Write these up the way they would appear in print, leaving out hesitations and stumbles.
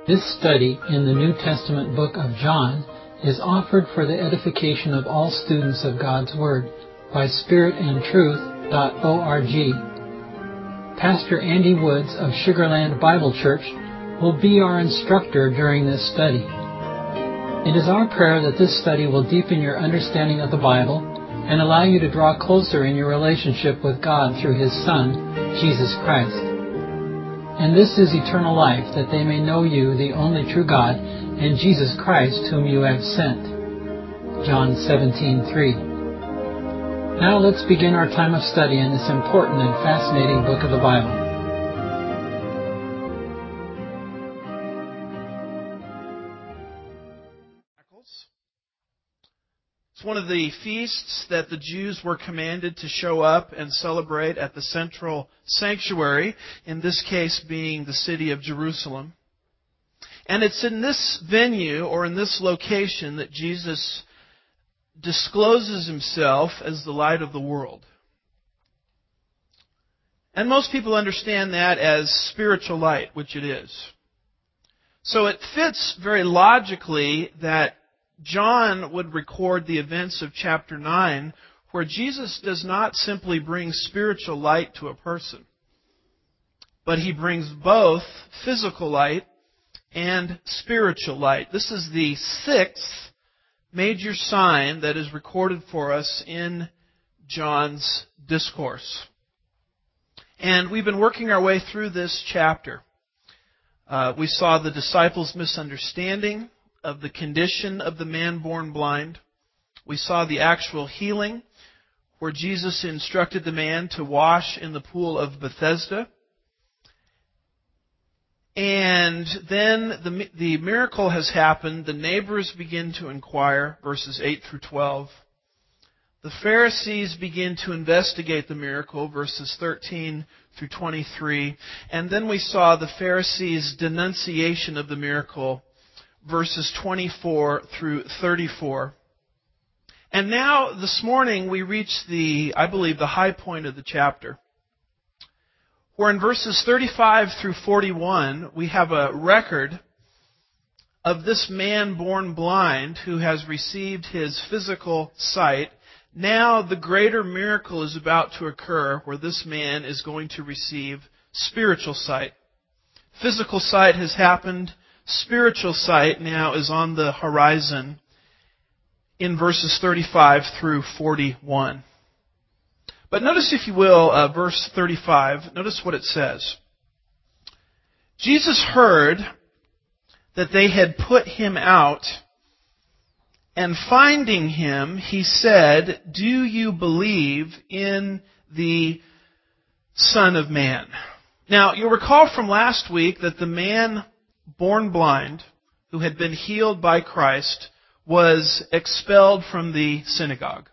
This study in the New Testament book of John is offered for the edification of all students of God's Word by spiritandtruth.org. Pastor Andy Woods of Sugarland Bible Church will be our instructor during this study. It is our prayer that this study will deepen your understanding of the Bible and allow you to draw closer in your relationship with God through His Son, Jesus Christ. And this is eternal life, that they may know you, the only true God, and Jesus Christ, whom you have sent. John 17:3. Now let's begin our time of study in this important and fascinating book of the Bible. It's one of the feasts that the Jews were commanded to show up and celebrate at the central sanctuary, in this case being the city of Jerusalem. And it's in this venue, or in this location, that Jesus discloses Himself as the light of the world. And most people understand that as spiritual light, which it is. So it fits very logically that John would record the events of chapter 9, where Jesus does not simply bring spiritual light to a person, but He brings both physical light and spiritual light. This is the sixth major sign that is recorded for us in John's discourse. And we've been working our way through this chapter. We saw the disciples' misunderstanding of the condition of the man born blind. We saw the actual healing, where Jesus instructed the man to wash in the pool of Bethesda. And then the miracle has happened. The neighbors begin to inquire, verses 8 through 12. The Pharisees begin to investigate the miracle, verses 13 through 23. And then we saw the Pharisees' denunciation of the miracle, verses 24 through 34. And now, this morning, we reach the high point of the chapter, where in verses 35 through 41, we have a record of this man born blind who has received his physical sight. Now, the greater miracle is about to occur, where this man is going to receive spiritual sight. Physical sight has happened. Spiritual sight now is on the horizon in verses 35 through 41. But notice, if you will, verse 35. Notice what it says. Jesus heard that they had put him out, and finding him, He said, "Do you believe in the Son of Man?" Now, you'll recall from last week that the man born blind, who had been healed by Christ, was expelled from the synagogue.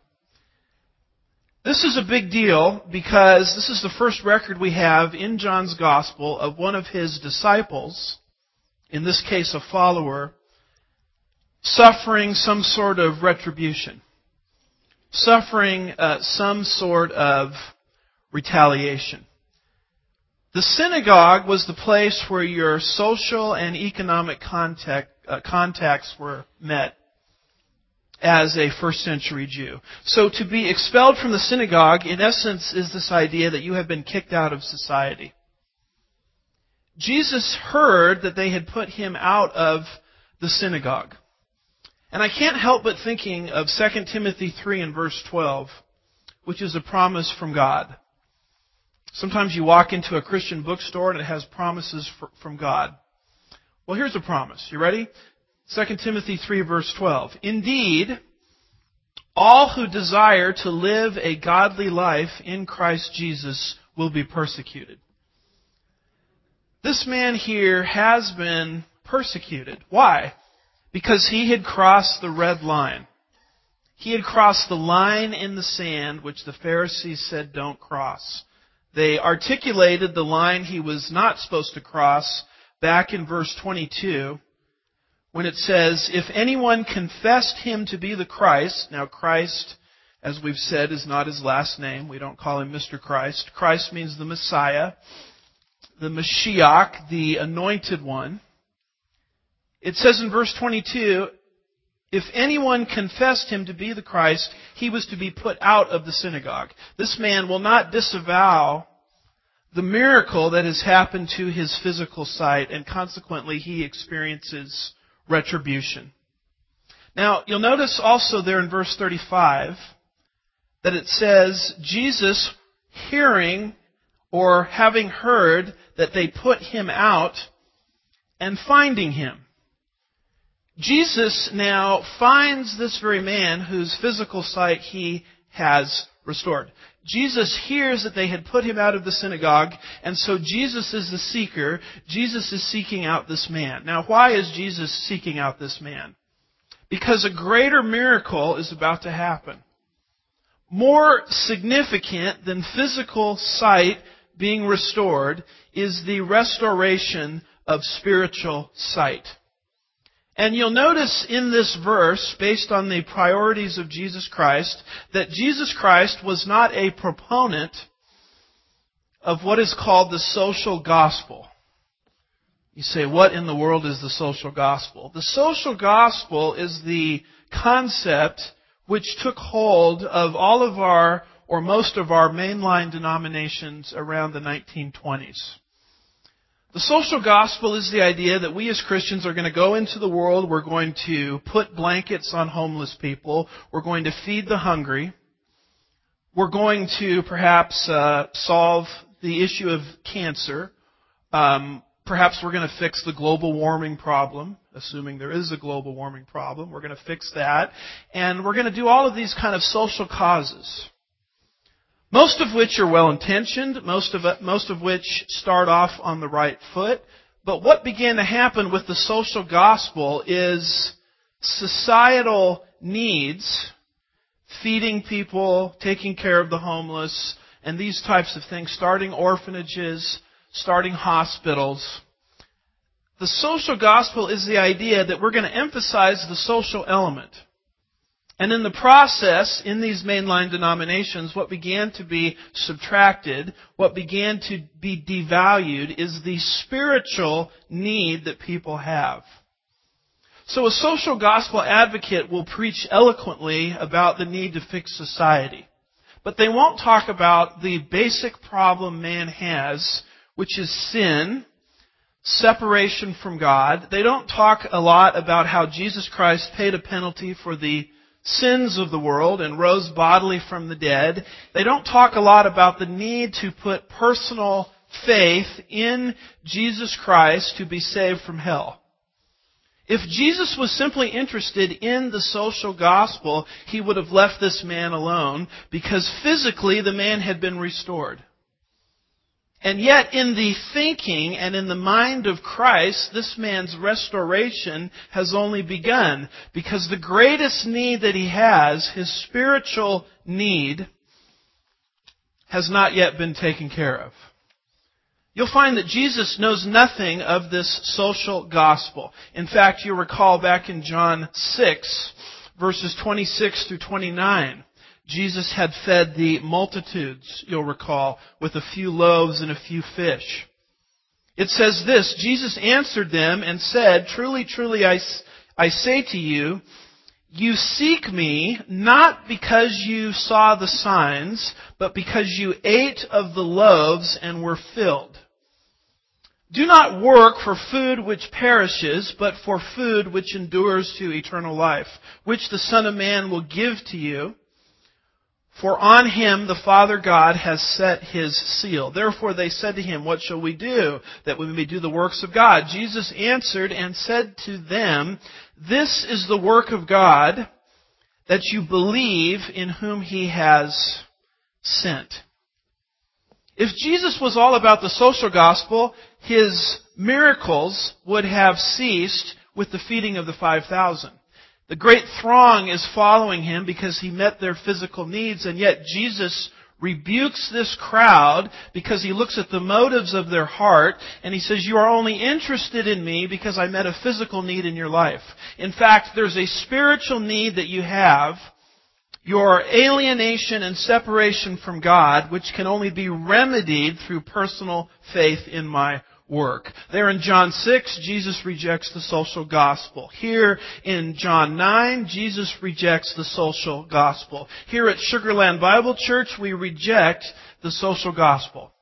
This is a big deal because this is the first record we have in John's Gospel of one of his disciples, in this case a follower, suffering some sort of retribution, suffering some sort of retaliation. The synagogue was the place where your social and economic contacts were met as a first century Jew. So to be expelled from the synagogue, in essence, is this idea that you have been kicked out of society. Jesus heard that they had put him out of the synagogue. And I can't help but thinking of 2 Timothy 3 and verse 12, which is a promise from God. Sometimes you walk into a Christian bookstore and it has promises from God. Well, here's a promise. You ready? 2 Timothy 3 verse 12. Indeed, all who desire to live a godly life in Christ Jesus will be persecuted. This man here has been persecuted. Why? Because he had crossed the red line. He had crossed the line in the sand which the Pharisees said don't cross. They articulated the line he was not supposed to cross back in verse 22, when it says, "If anyone confessed him to be the Christ," now Christ, as we've said, is not his last name. We don't call him Mr. Christ. Christ means the Messiah, the Mashiach, the Anointed One. It says in verse 22, if anyone confessed him to be the Christ, he was to be put out of the synagogue. This man will not disavow the miracle that has happened to his physical sight, and consequently he experiences retribution. Now, you'll notice also there in verse 35 that it says, Jesus, hearing or having heard that they put him out and finding him. Jesus now finds this very man whose physical sight he has restored. Jesus hears that they had put him out of the synagogue, and so Jesus is the seeker. Jesus is seeking out this man. Now, why is Jesus seeking out this man? Because a greater miracle is about to happen. More significant than physical sight being restored is the restoration of spiritual sight. And you'll notice in this verse, based on the priorities of Jesus Christ, that Jesus Christ was not a proponent of what is called the social gospel. You say, what in the world is the social gospel? The social gospel is the concept which took hold of all of our, or most of our, mainline denominations around the 1920s. The social gospel is the idea that we as Christians are going to go into the world, we're going to put blankets on homeless people, we're going to feed the hungry, we're going to perhaps solve the issue of cancer, perhaps we're going to fix the global warming problem, assuming there is a global warming problem, we're going to fix that, and we're going to do all of these kind of social causes. Most of which are well-intentioned, most of which start off on the right foot. But what began to happen with the social gospel is societal needs, feeding people, taking care of the homeless, and these types of things, starting orphanages, starting hospitals. The social gospel is the idea that we're going to emphasize the social element. And in the process, in these mainline denominations, what began to be subtracted, what began to be devalued, is the spiritual need that people have. So a social gospel advocate will preach eloquently about the need to fix society. But they won't talk about the basic problem man has, which is sin, separation from God. They don't talk a lot about how Jesus Christ paid a penalty for the sins of the world and rose bodily from the dead. They don't talk a lot about the need to put personal faith in Jesus Christ to be saved from hell. If Jesus was simply interested in the social gospel, he would have left this man alone, because physically the man had been restored. And yet, in the thinking and in the mind of Christ, this man's restoration has only begun. Because the greatest need that he has, his spiritual need, has not yet been taken care of. You'll find that Jesus knows nothing of this social gospel. In fact, you recall back in John 6, verses 26 through 29, Jesus had fed the multitudes, you'll recall, with a few loaves and a few fish. It says this, Jesus answered them and said, "Truly, truly, I say to you, you seek me not because you saw the signs, but because you ate of the loaves and were filled. Do not work for food which perishes, but for food which endures to eternal life, which the Son of Man will give to you. For on him the Father God has set his seal." Therefore they said to him, "What shall we do, that we may do the works of God?" Jesus answered and said to them, "This is the work of God, that you believe in whom he has sent." If Jesus was all about the social gospel, his miracles would have ceased with the feeding of the 5,000. The great throng is following him because he met their physical needs, and yet Jesus rebukes this crowd because he looks at the motives of their heart, and he says, "You are only interested in me because I met a physical need in your life. In fact, there's a spiritual need that you have, your alienation and separation from God, which can only be remedied through personal faith in my work. There in John 6, Jesus rejects the social gospel. Here in John 9, Jesus rejects the social gospel. Here at Sugarland Bible Church, we reject the social gospel.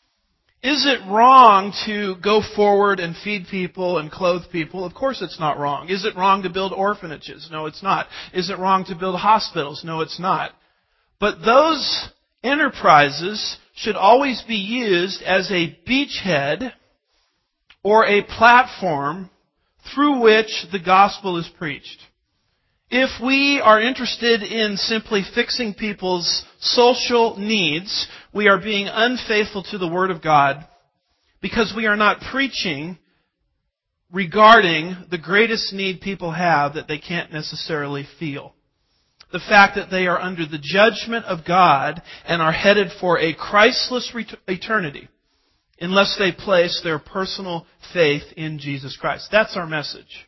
Is it wrong to go forward and feed people and clothe people? Of course it's not wrong. Is it wrong to build orphanages? No, it's not. Is it wrong to build hospitals? No, it's not. But those enterprises should always be used as a beachhead or a platform through which the gospel is preached. If we are interested in simply fixing people's social needs, we are being unfaithful to the Word of God because we are not preaching regarding the greatest need people have that they can't necessarily feel. The fact that they are under the judgment of God and are headed for a Christless eternity unless they place their personal faith in Jesus Christ. That's our message.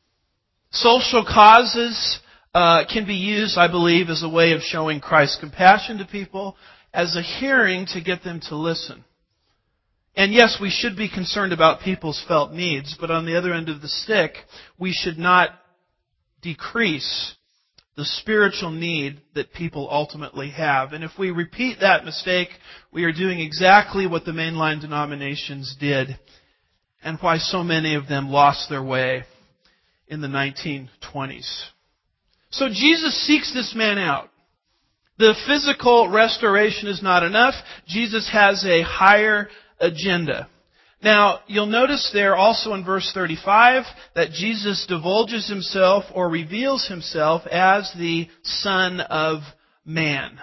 Social causes can be used, I believe, as a way of showing Christ's compassion to people, as a hearing to get them to listen. And yes, we should be concerned about people's felt needs, but on the other end of the stick, we should not decrease the spiritual need that people ultimately have. And if we repeat that mistake, we are doing exactly what the mainline denominations did and why so many of them lost their way in the 1920s. So Jesus seeks this man out. The physical restoration is not enough. Jesus has a higher agenda. Now, you'll notice there also in verse 35 that Jesus divulges himself or reveals himself as the Son of Man.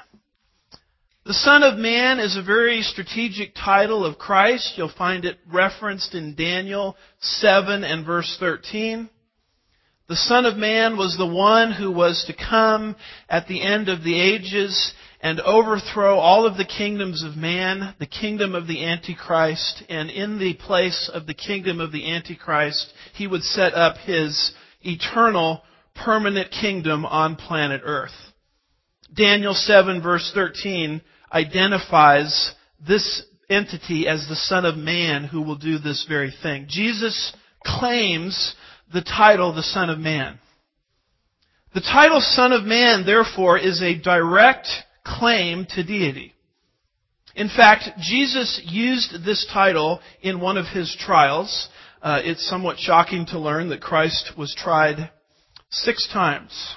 The Son of Man is a very strategic title of Christ. You'll find it referenced in Daniel 7 and verse 13. The Son of Man was the one who was to come at the end of the ages and overthrow all of the kingdoms of man, the kingdom of the Antichrist, and in the place of the kingdom of the Antichrist, he would set up his eternal, permanent kingdom on planet Earth. Daniel 7 verse 13 identifies this entity as the Son of Man who will do this very thing. Jesus claims the title, the Son of Man. The title Son of Man, therefore, is a direct claim to deity. In fact, Jesus used this title in one of his trials. It's somewhat shocking to learn that Christ was tried 6 times.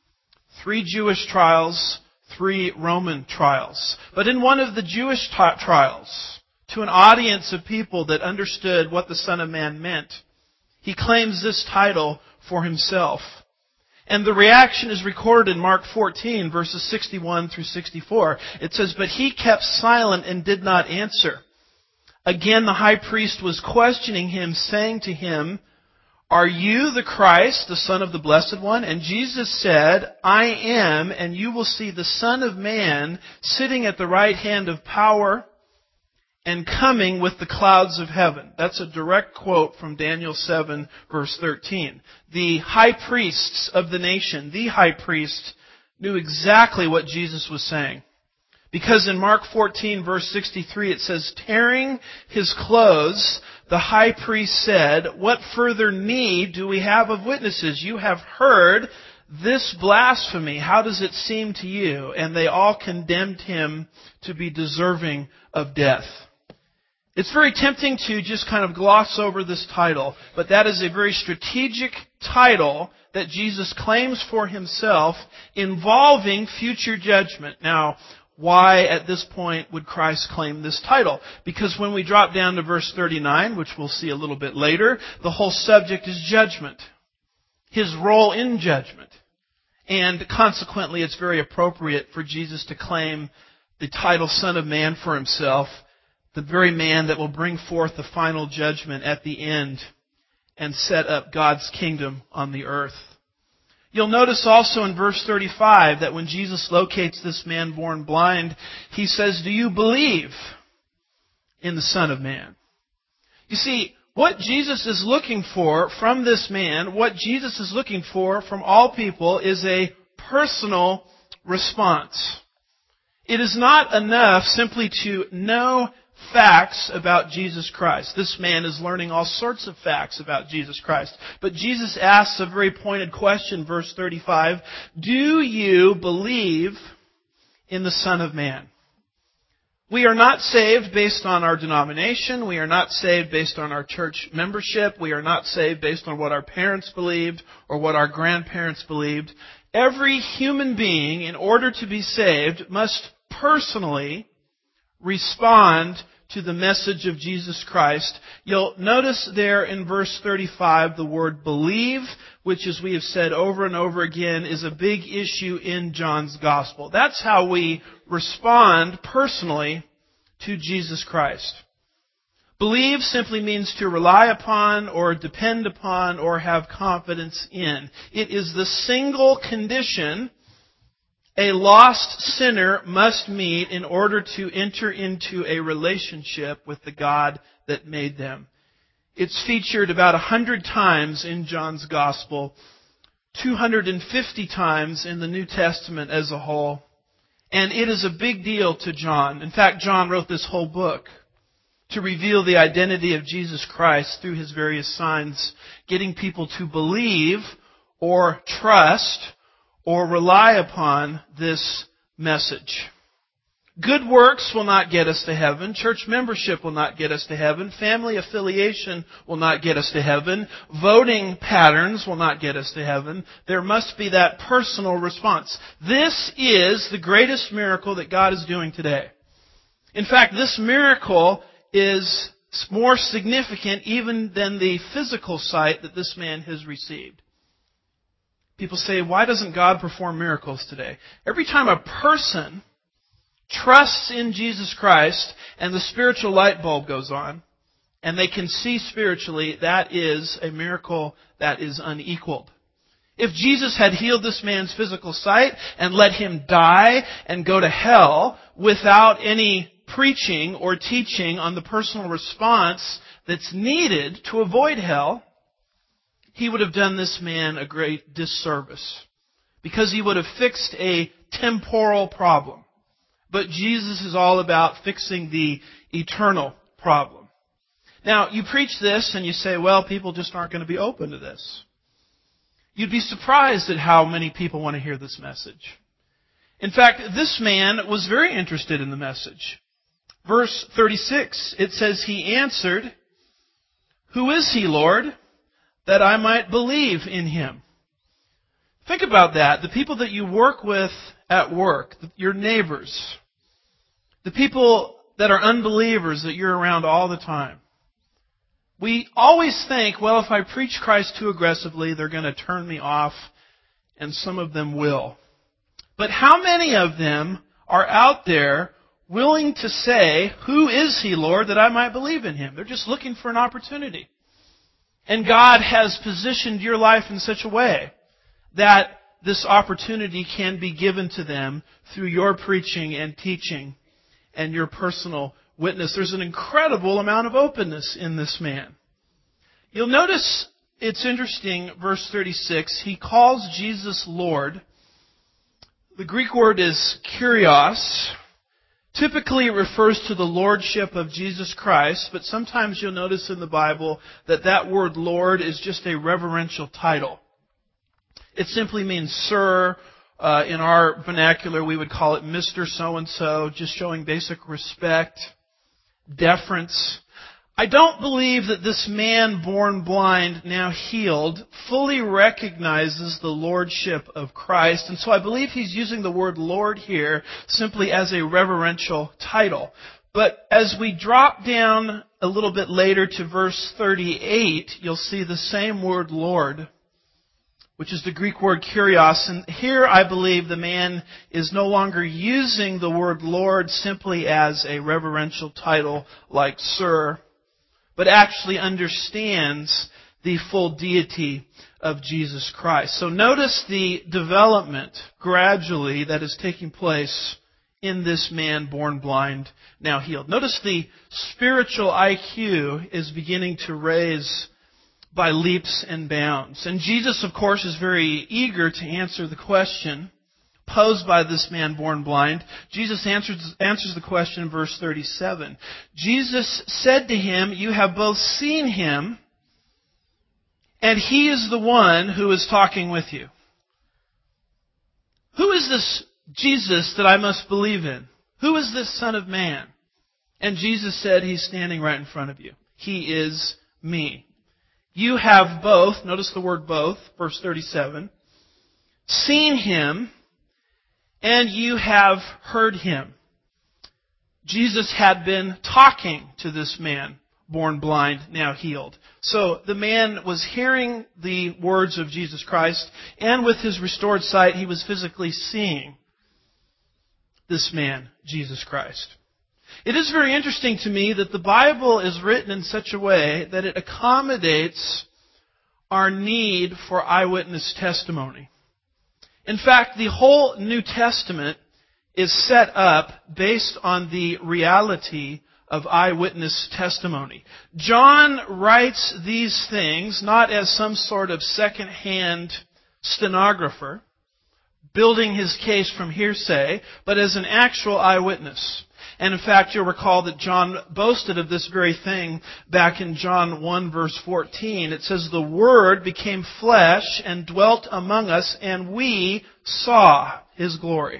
3 Jewish trials, 3 Roman trials. But in one of the Jewish trials, to an audience of people that understood what the Son of Man meant, he claims this title for himself. And the reaction is recorded in Mark 14, verses 61 through 64. It says, "But he kept silent and did not answer. Again the high priest was questioning him, saying to him, 'Are you the Christ, the Son of the Blessed One?' And Jesus said, 'I am, and you will see the Son of Man sitting at the right hand of power and coming with the clouds of heaven.'" That's a direct quote from Daniel 7, verse 13. The high priests of the nation, the high priest, knew exactly what Jesus was saying. Because in Mark 14, verse 63, it says, "Tearing his clothes, the high priest said, 'What further need do we have of witnesses? You have heard this blasphemy. How does it seem to you?' And they all condemned him to be deserving of death." It's very tempting to just kind of gloss over this title, but that is a very strategic title that Jesus claims for himself involving future judgment. Now, why at this point would Christ claim this title? Because when we drop down to verse 39, which we'll see a little bit later, the whole subject is judgment. His role in judgment. And consequently, it's very appropriate for Jesus to claim the title Son of Man for himself, the very man that will bring forth the final judgment at the end and set up God's kingdom on the earth. You'll notice also in verse 35 that when Jesus locates this man born blind, he says, "Do you believe in the Son of Man?" You see, what Jesus is looking for from this man, what Jesus is looking for from all people, is a personal response. It is not enough simply to know facts about Jesus Christ. This man is learning all sorts of facts about Jesus Christ. But Jesus asks a very pointed question, verse 35, "Do you believe in the Son of Man?" We are not saved based on our denomination. We are not saved based on our church membership. We are not saved based on what our parents believed or what our grandparents believed. Every human being, in order to be saved, must personally respond to the message of Jesus Christ. You'll notice there in verse 35 the word believe, which, as we have said over and over again, is a big issue in John's Gospel. That's how we respond personally to Jesus Christ. Believe simply means to rely upon or depend upon or have confidence in. It is the single condition a lost sinner must meet in order to enter into a relationship with the God that made them. It's featured about 100 times in John's Gospel, 250 times in the New Testament as a whole. And it is a big deal to John. In fact, John wrote this whole book to reveal the identity of Jesus Christ through his various signs, getting people to believe or trust or rely upon this message. Good works will not get us to heaven. Church membership will not get us to heaven. Family affiliation will not get us to heaven. Voting patterns will not get us to heaven. There must be that personal response. This is the greatest miracle that God is doing today. In fact, this miracle is more significant even than the physical sight that this man has received. People say, why doesn't God perform miracles today? Every time a person trusts in Jesus Christ and the spiritual light bulb goes on and they can see spiritually, that is a miracle that is unequaled. If Jesus had healed this man's physical sight and let him die and go to hell without any preaching or teaching on the personal response that's needed to avoid hell, he would have done this man a great disservice because he would have fixed a temporal problem. But Jesus is all about fixing the eternal problem. Now, you preach this and you say, well, people just aren't going to be open to this. You'd be surprised at how many people want to hear this message. In fact, this man was very interested in the message. Verse 36, it says, he answered, "Who is he, Lord, that I might believe in him?" Think about that. The people that you work with at work, your neighbors, the people that are unbelievers that you're around all the time. We always think, well, if I preach Christ too aggressively, they're going to turn me off, and some of them will. But how many of them are out there willing to say, "Who is he, Lord, that I might believe in him?" They're just looking for an opportunity. And God has positioned your life in such a way that this opportunity can be given to them through your preaching and teaching and your personal witness. There's an incredible amount of openness in this man. You'll notice it's interesting, verse 36, he calls Jesus Lord. The Greek word is kurios. Typically it refers to the lordship of Jesus Christ, but sometimes you'll notice in the Bible that that word Lord is just a reverential title. It simply means sir. In our vernacular, we would call it Mr. So-and-so, just showing basic respect, deference. I don't believe that this man born blind, now healed, fully recognizes the lordship of Christ. And so I believe he's using the word Lord here simply as a reverential title. But as we drop down a little bit later to verse 38, you'll see the same word Lord, which is the Greek word kurios. And here I believe the man is no longer using the word Lord simply as a reverential title like sir, but actually understands the full deity of Jesus Christ. So notice the development gradually that is taking place in this man born blind, now healed. Notice the spiritual IQ is beginning to raise by leaps and bounds. And Jesus, of course, is very eager to answer the question, posed by this man born blind, Jesus answers the question in verse 37. Jesus said to him, "You have both seen him, and he is the one who is talking with you." Who is this Jesus that I must believe in? Who is this Son of Man? And Jesus said, "He's standing right in front of you. He is me. You have both," notice the word both, verse 37, "seen him, and you have heard him." Jesus had been talking to this man, born blind, now healed. So the man was hearing the words of Jesus Christ, and with his restored sight, he was physically seeing this man, Jesus Christ. It is very interesting to me that the Bible is written in such a way that it accommodates our need for eyewitness testimony. In fact, the whole New Testament is set up based on the reality of eyewitness testimony. John writes these things not as some sort of second-hand stenographer building his case from hearsay, but as an actual eyewitness. And in fact, you'll recall that John boasted of this very thing back in John 1 verse 14. It says, "The Word became flesh and dwelt among us, and we saw His glory."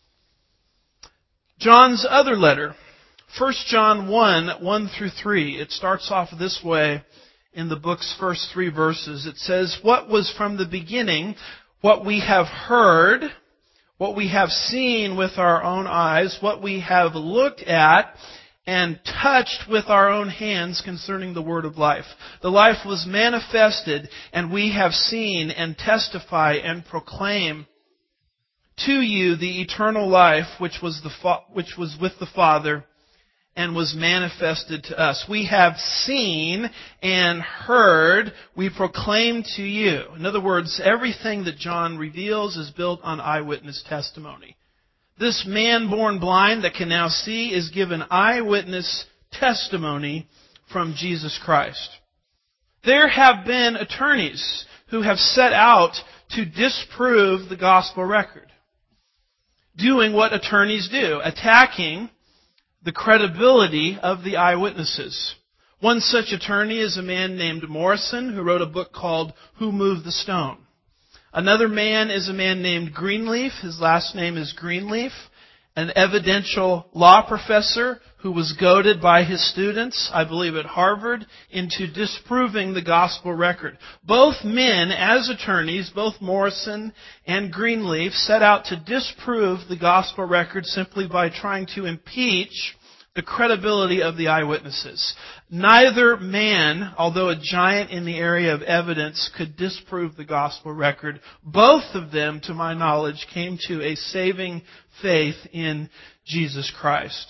John's other letter, 1 John 1 through 3, it starts off this way in the book's first 3 verses. It says, "What was from the beginning, what we have heard, what we have seen with our own eyes, what we have looked at and touched with our own hands concerning the word of life. The life was manifested, and we have seen and testify and proclaim to you the eternal life which was with the Father and was manifested to us. We have seen and heard, we proclaim to you." In other words, everything that John reveals is built on eyewitness testimony. This man born blind that can now see is given eyewitness testimony from Jesus Christ. There have been attorneys who have set out to disprove the gospel record, doing what attorneys do, attacking the credibility of the eyewitnesses. One such attorney is a man named Morrison, who wrote a book called Who Moved the Stone? Another man is a man named Greenleaf. His last name is Greenleaf, an evidential law professor who was goaded by his students, I believe at Harvard, into disproving the gospel record. Both men, as attorneys, both Morrison and Greenleaf, set out to disprove the gospel record simply by trying to impeach the credibility of the eyewitnesses. Neither man, although a giant in the area of evidence, could disprove the gospel record. Both of them, to my knowledge, came to a saving faith in Jesus Christ.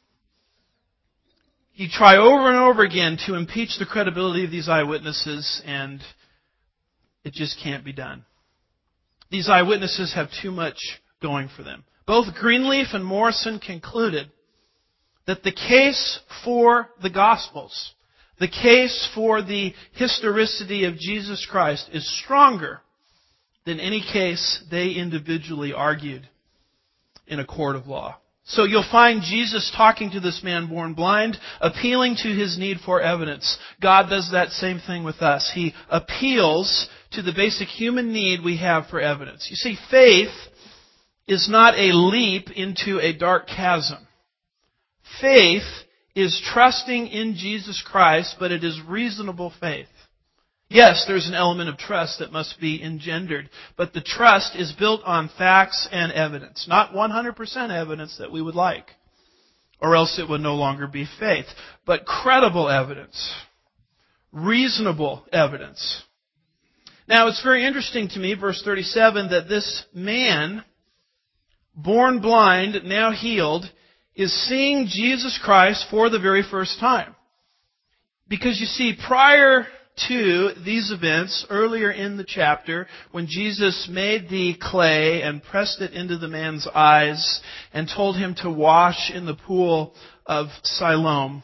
You try over and over again to impeach the credibility of these eyewitnesses, and it just can't be done. These eyewitnesses have too much going for them. Both Greenleaf and Morrison concluded that the case for the Gospels, the case for the historicity of Jesus Christ, is stronger than any case they individually argued in a court of law. So you'll find Jesus talking to this man born blind, appealing to his need for evidence. God does that same thing with us. He appeals to the basic human need we have for evidence. You see, faith is not a leap into a dark chasm. Faith is trusting in Jesus Christ, but it is reasonable faith. Yes, there's an element of trust that must be engendered, but the trust is built on facts and evidence. Not 100% evidence that we would like, or else it would no longer be faith, but credible evidence, reasonable evidence. Now, it's very interesting to me, verse 37, that this man, born blind, now healed, is seeing Jesus Christ for the very first time. Because you see, prior to these events, earlier in the chapter, when Jesus made the clay and pressed it into the man's eyes and told him to wash in the pool of Siloam,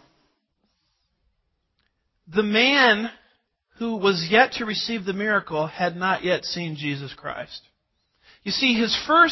the man who was yet to receive the miracle had not yet seen Jesus Christ. You see, his first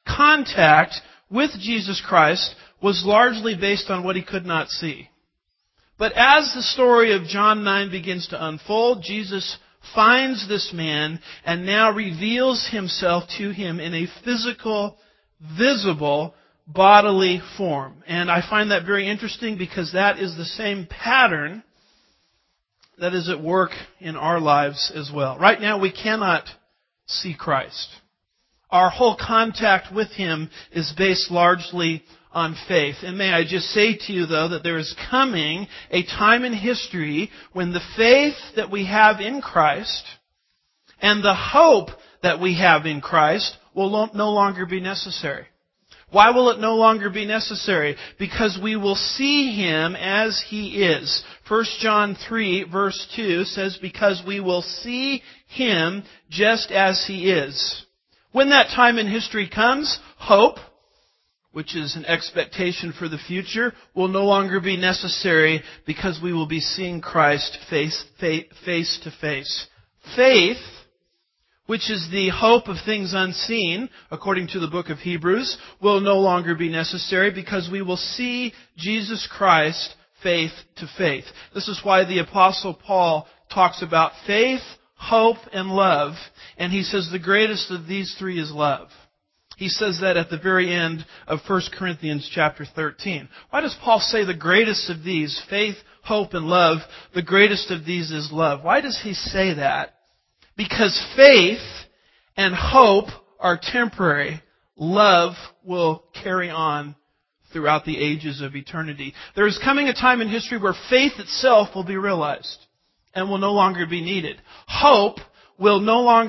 contact with Jesus Christ was largely based on what he could not see. But as the story of John 9 begins to unfold, Jesus finds this man and now reveals himself to him in a physical, visible, bodily form. And I find that very interesting because that is the same pattern that is at work in our lives as well. Right now we cannot see Christ. Our whole contact with Him is based largely on faith. And may I just say to you, though, that there is coming a time in history when the faith that we have in Christ and the hope that we have in Christ will no longer be necessary. Why will it no longer be necessary? Because we will see Him as He is. 1 John 3 verse 2 says, because we will see Him just as He is. When that time in history comes, hope, which is an expectation for the future, will no longer be necessary because we will be seeing Christ face to face. Faith, which is the hope of things unseen, according to the book of Hebrews, will no longer be necessary because we will see Jesus Christ faith to faith. This is why the Apostle Paul talks about faith, hope, and love, and he says the greatest of these three is love. He says that at the very end of 1 Corinthians chapter 13. Why does Paul say the greatest of these, faith, hope, and love, the greatest of these is love? Why does he say that? Because faith and hope are temporary. Love will carry on throughout the ages of eternity. There is coming a time in history where faith itself will be realized and will no longer be needed. Hope will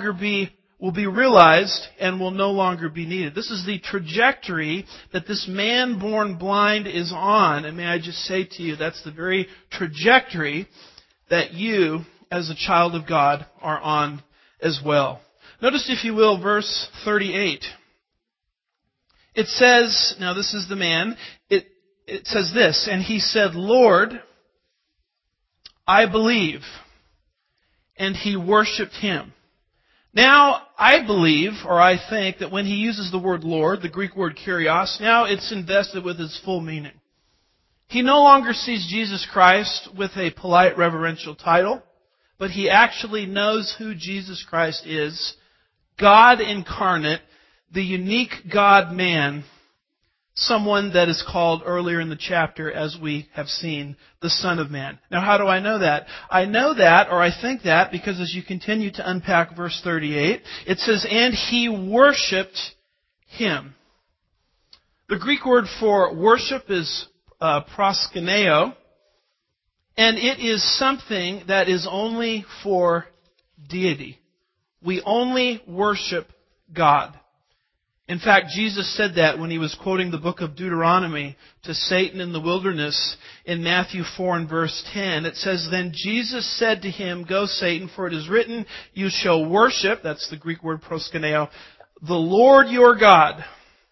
be realized and will no longer be needed. This is the trajectory that this man born blind is on. And may I just say to you, that's the very trajectory that you, as a child of God, are on as well. Notice, if you will, verse 38. It says, now this is the man, it says this, and he said, Lord, I believe. And he worshipped Him. Now, I believe, or I think, that when he uses the word Lord, the Greek word kurios, now it's invested with its full meaning. He no longer sees Jesus Christ with a polite reverential title, but he actually knows who Jesus Christ is, God incarnate, the unique God-man, someone that is called earlier in the chapter, as we have seen, the Son of Man. Now, how do I know that? I know that, or I think that, because as you continue to unpack verse 38, it says, and he worshipped Him. The Greek word for worship is proskuneo, and it is something that is only for deity. We only worship God. In fact, Jesus said that when He was quoting the book of Deuteronomy to Satan in the wilderness in Matthew 4 and verse 10. It says, then Jesus said to him, go, Satan, for it is written, you shall worship, that's the Greek word proskuneo, the Lord your God,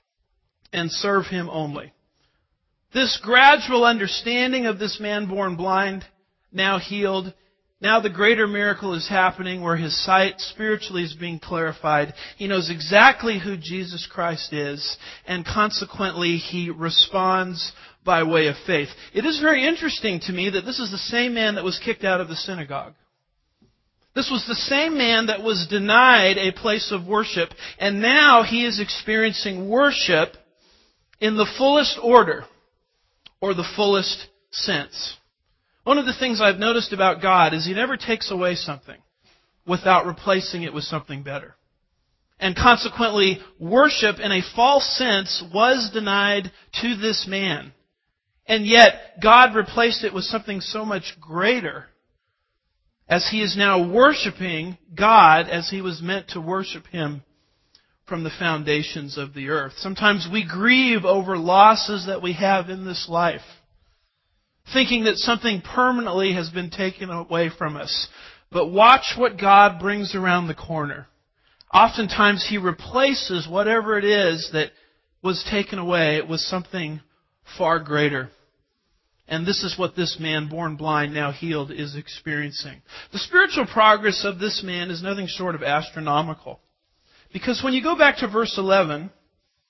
and serve Him only. This gradual understanding of this man born blind, now healed, now the greater miracle is happening where his sight spiritually is being clarified. He knows exactly who Jesus Christ is, and consequently he responds by way of faith. It is very interesting to me that this is the same man that was kicked out of the synagogue. This was the same man that was denied a place of worship, and now he is experiencing worship in the fullest order, or the fullest sense. One of the things I've noticed about God is He never takes away something without replacing it with something better. And consequently, worship in a false sense was denied to this man. And yet, God replaced it with something so much greater, as he is now worshiping God as he was meant to worship Him from the foundations of the earth. Sometimes we grieve over losses that we have in this life, thinking that something permanently has been taken away from us. But watch what God brings around the corner. Oftentimes He replaces whatever it is that was taken away with something far greater. And this is what this man born blind, now healed, is experiencing. The spiritual progress of this man is nothing short of astronomical. Because when you go back to verse 11,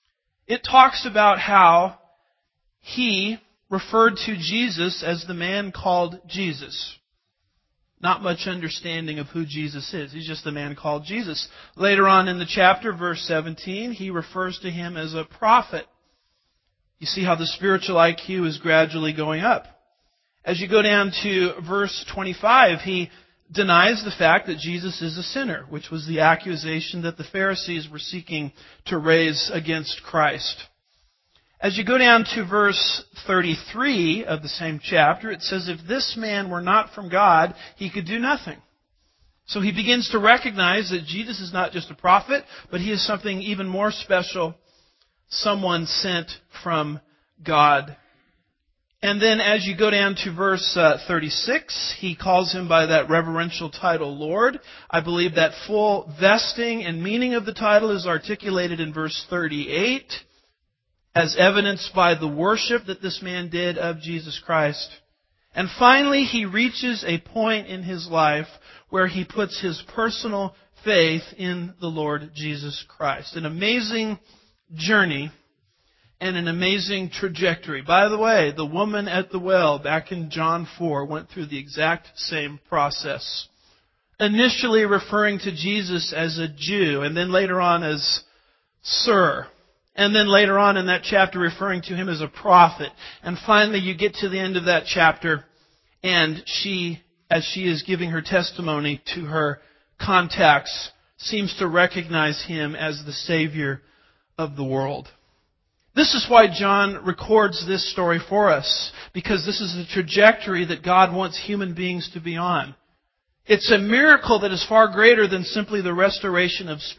it talks about how he referred to Jesus as the man called Jesus. Not much understanding of who Jesus is. He's just the man called Jesus. Later on in the chapter, verse 17, he refers to him as a prophet. You see how the spiritual IQ is gradually going up. As you go down to verse 25, he denies the fact that Jesus is a sinner, which was the accusation that the Pharisees were seeking to raise against Christ. As you go down to verse 33 of the same chapter, it says, if this man were not from God, he could do nothing. So he begins to recognize that Jesus is not just a prophet, but he is something even more special, someone sent from God. And then as you go down to verse 36, he calls him by that reverential title, Lord. I believe that full vesting and meaning of the title is articulated in verse 38. As evidenced by the worship that this man did of Jesus Christ. And finally, he reaches a point in his life where he puts his personal faith in the Lord Jesus Christ. An amazing journey and an amazing trajectory. By the way, the woman at the well back in John 4 went through the exact same process. Initially referring to Jesus as a Jew, and then later on as Sir. And then later on in that chapter referring to him as a prophet. And finally you get to the end of that chapter and she, as she is giving her testimony to her contacts, seems to recognize him as the Savior of the world. This is why John records this story for us, because this is the trajectory that God wants human beings to be on. It's a miracle that is far greater than simply the restoration of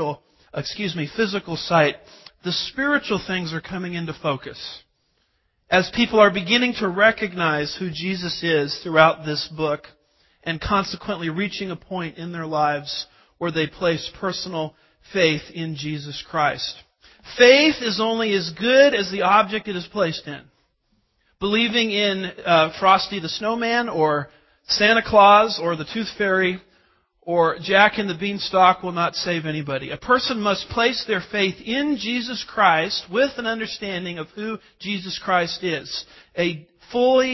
physical sight. The spiritual things are coming into focus. As people are beginning to recognize who Jesus is throughout this book, and consequently reaching a point in their lives where they place personal faith in Jesus Christ. Faith is only as good as the object it is placed in. Believing in Frosty the Snowman, or Santa Claus, or the Tooth Fairy, or Jack and the Beanstalk will not save anybody. A person must place their faith in Jesus Christ with an understanding of who Jesus Christ is. A full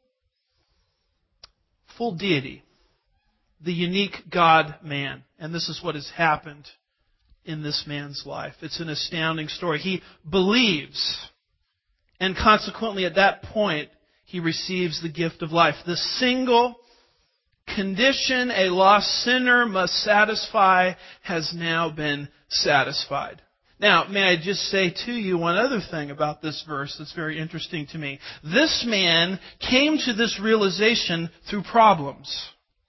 deity. The unique God-man. And this is what has happened in this man's life. It's an astounding story. He believes, and consequently at that point, he receives the gift of life. The single condition a lost sinner must satisfy has now been satisfied. Now, may I just say to you one other thing about this verse that's very interesting to me. This man came to this realization through problems.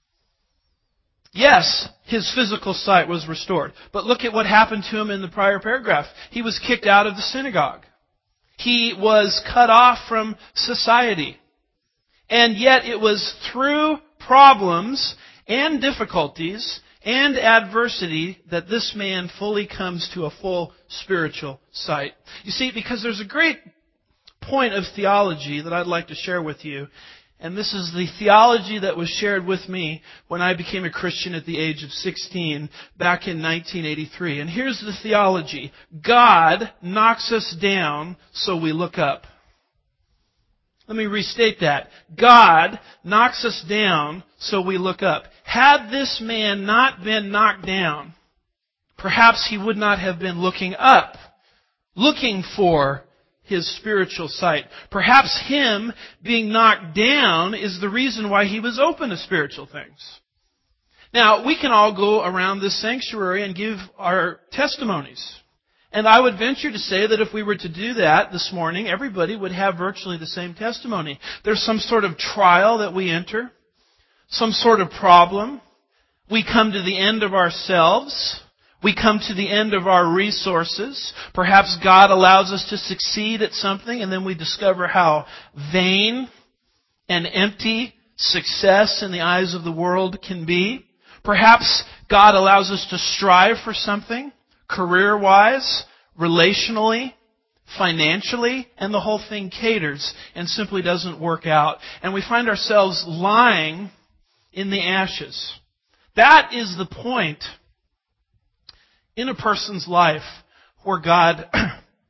Yes, his physical sight was restored. But look at what happened to him in the prior paragraph. He was kicked out of the synagogue. He was cut off from society. And yet it was through problems and difficulties and adversity that this man fully comes to a full spiritual sight. You see, because there's a great point of theology that I'd like to share with you, and this is the theology that was shared with me when I became a Christian at the age of 16 back in 1983. And here's the theology. God knocks us down so we look up. Let me restate that. God knocks us down so we look up. Had this man not been knocked down, perhaps he would not have been looking up, looking for his spiritual sight. Perhaps him being knocked down is the reason why he was open to spiritual things. Now, we can all go around this sanctuary and give our testimonies. And I would venture to say that if we were to do that this morning, everybody would have virtually the same testimony. There's some sort of trial that we enter, some sort of problem. We come to the end of ourselves. We come to the end of our resources. Perhaps God allows us to succeed at something, and then we discover how vain and empty success in the eyes of the world can be. Perhaps God allows us to strive for something, career-wise, relationally, financially, and the whole thing caters and simply doesn't work out. And we find ourselves lying in the ashes. That is the point in a person's life where God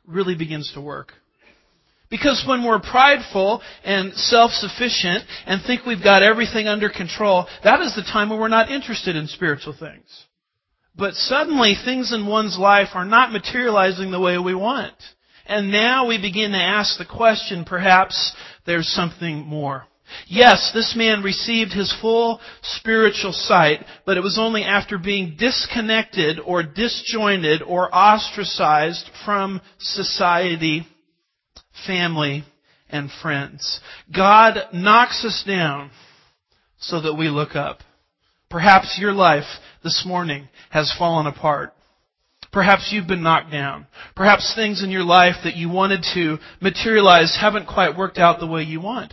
really begins to work. Because when we're prideful and self-sufficient and think we've got everything under control, that is the time when we're not interested in spiritual things. But suddenly things in one's life are not materializing the way we want. And now we begin to ask the question, perhaps there's something more. Yes, this man received his full spiritual sight, but it was only after being disconnected or disjointed or ostracized from society, family, and friends. God knocks us down so that we look up. Perhaps your life this morning has fallen apart. Perhaps you've been knocked down. Perhaps things in your life that you wanted to materialize haven't quite worked out the way you want.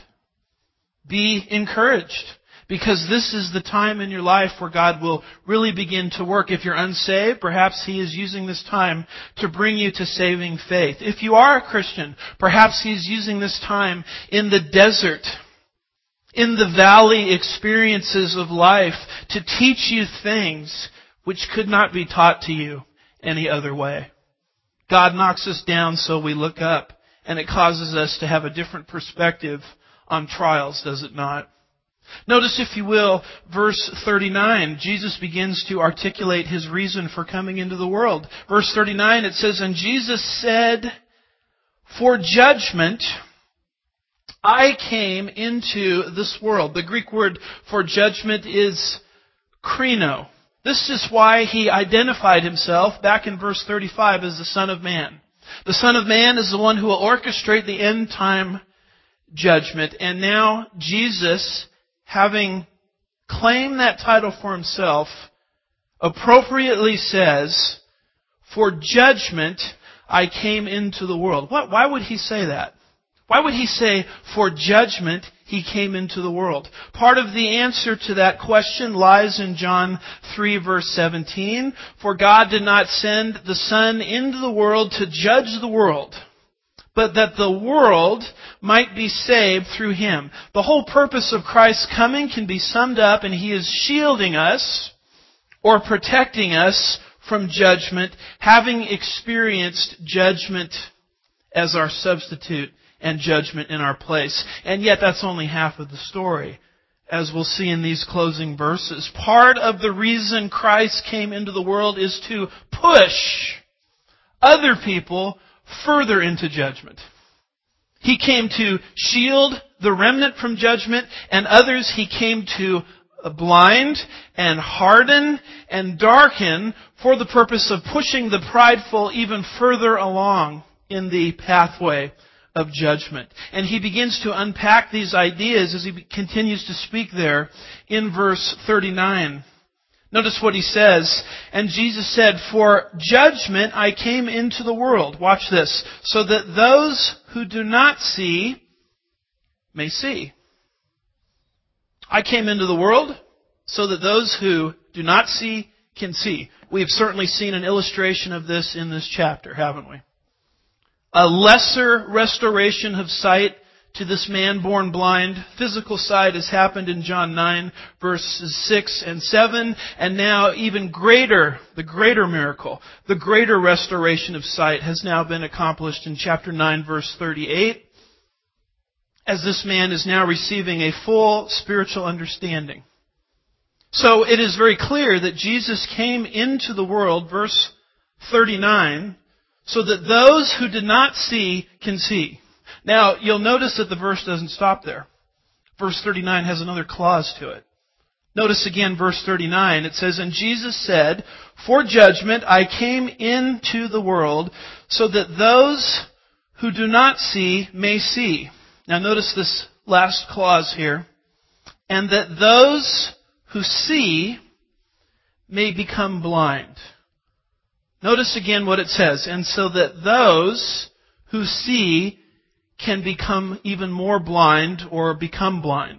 Be encouraged, because this is the time in your life where God will really begin to work. If you're unsaved, perhaps He is using this time to bring you to saving faith. If you are a Christian, perhaps He's using this time in the desert, in the valley experiences of life, to teach you things which could not be taught to you any other way. God knocks us down so we look up, and it causes us to have a different perspective on trials, does it not? Notice, if you will, verse 39. Jesus begins to articulate His reason for coming into the world. Verse 39, it says, "And Jesus said, 'For judgment I came into this world.'" The Greek word for judgment is krino. This is why He identified Himself back in verse 35 as the Son of Man. The Son of Man is the one who will orchestrate the end time judgment. And now Jesus, having claimed that title for Himself, appropriately says, "For judgment I came into the world." Why would He say that? Why would He say, "For judgment He came into the world"? Part of the answer to that question lies in John 3 verse 17. "For God did not send the Son into the world to judge the world, but that the world might be saved through Him." The whole purpose of Christ's coming can be summed up, and He is shielding us or protecting us from judgment, having experienced judgment as our substitute and judgment in our place. And yet that's only half of the story, as we'll see in these closing verses. Part of the reason Christ came into the world is to push other people further into judgment. He came to shield the remnant from judgment, and others He came to blind and harden and darken for the purpose of pushing the prideful even further along in the pathway of judgment. And He begins to unpack these ideas as He continues to speak there in verse 39. Notice what He says. "And Jesus said, 'For judgment I came into the world.'" Watch this. "So that those who do not see may see." I came into the world so that those who do not see can see. We've certainly seen an illustration of this in this chapter, haven't we? A lesser restoration of sight to this man born blind. Physical sight has happened in John 9, verses 6 and 7. And now even greater, the greater miracle, the greater restoration of sight has now been accomplished in chapter 9, verse 38. As this man is now receiving a full spiritual understanding. So it is very clear that Jesus came into the world, verse 39, so that those who did not see can see. Now, you'll notice that the verse doesn't stop there. Verse 39 has another clause to it. Notice again verse 39. It says, "And Jesus said, 'For judgment I came into the world, so that those who do not see may see.'" Now notice this last clause here. "And that those who see may become blind." Notice again what it says. "And so that those who see can become even more blind or become blind."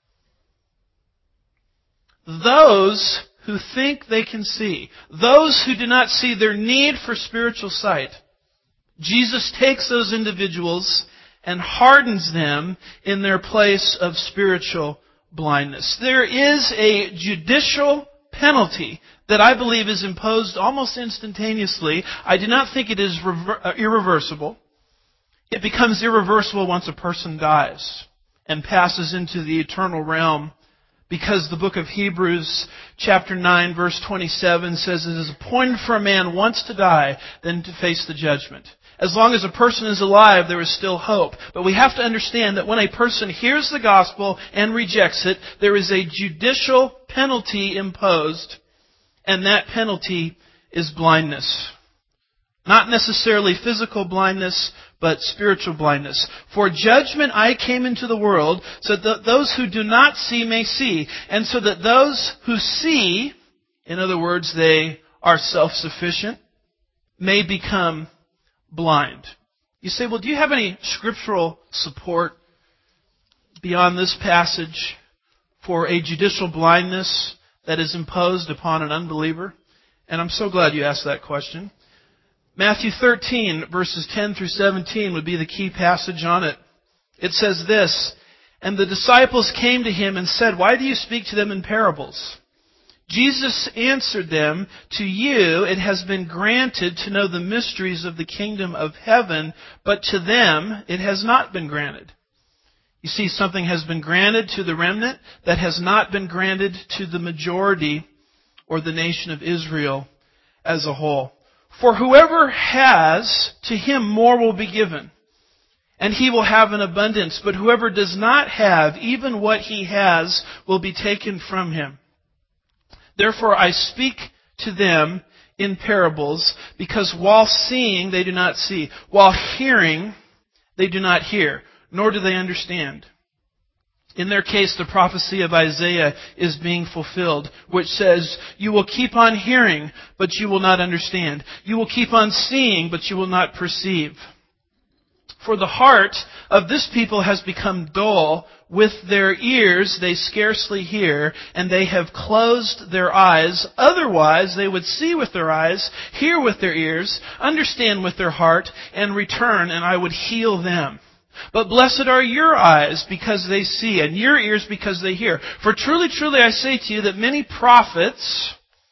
Those who think they can see, those who do not see their need for spiritual sight, Jesus takes those individuals and hardens them in their place of spiritual blindness. There is a judicial penalty that I believe is imposed almost instantaneously. I do not think it is irreversible. It becomes irreversible once a person dies and passes into the eternal realm, because the book of Hebrews chapter 9 verse 27 says it is appointed for a man once to die, then to face the judgment. As long as a person is alive, there is still hope. But we have to understand that when a person hears the gospel and rejects it, there is a judicial penalty imposed, and that penalty is blindness. Not necessarily physical blindness, but spiritual blindness. For judgment I came into the world, so that those who do not see may see, and so that those who see, in other words, they are self-sufficient, may become blind. You say, well, do you have any scriptural support beyond this passage for a judicial blindness that is imposed upon an unbeliever? And I'm so glad you asked that question. Matthew 13, verses 10 through 17 would be the key passage on it. It says this, "And the disciples came to him and said, 'Why do you speak to them in parables?' Jesus answered them, 'To you it has been granted to know the mysteries of the kingdom of heaven, but to them it has not been granted.'" You see, something has been granted to the remnant that has not been granted to the majority or the nation of Israel as a whole. "For whoever has, to him more will be given, and he will have an abundance. But whoever does not have, even what he has will be taken from him. Therefore I speak to them in parables, because while seeing they do not see, while hearing they do not hear, nor do they understand." In their case, the prophecy of Isaiah is being fulfilled, which says, "You will keep on hearing, but you will not understand. You will keep on seeing, but you will not perceive. For the heart of this people has become dull. With their ears they scarcely hear, and they have closed their eyes. Otherwise they would see with their eyes, hear with their ears, understand with their heart, and return, and I would heal them. But blessed are your eyes because they see, and your ears because they hear. For truly, truly I say to you that many prophets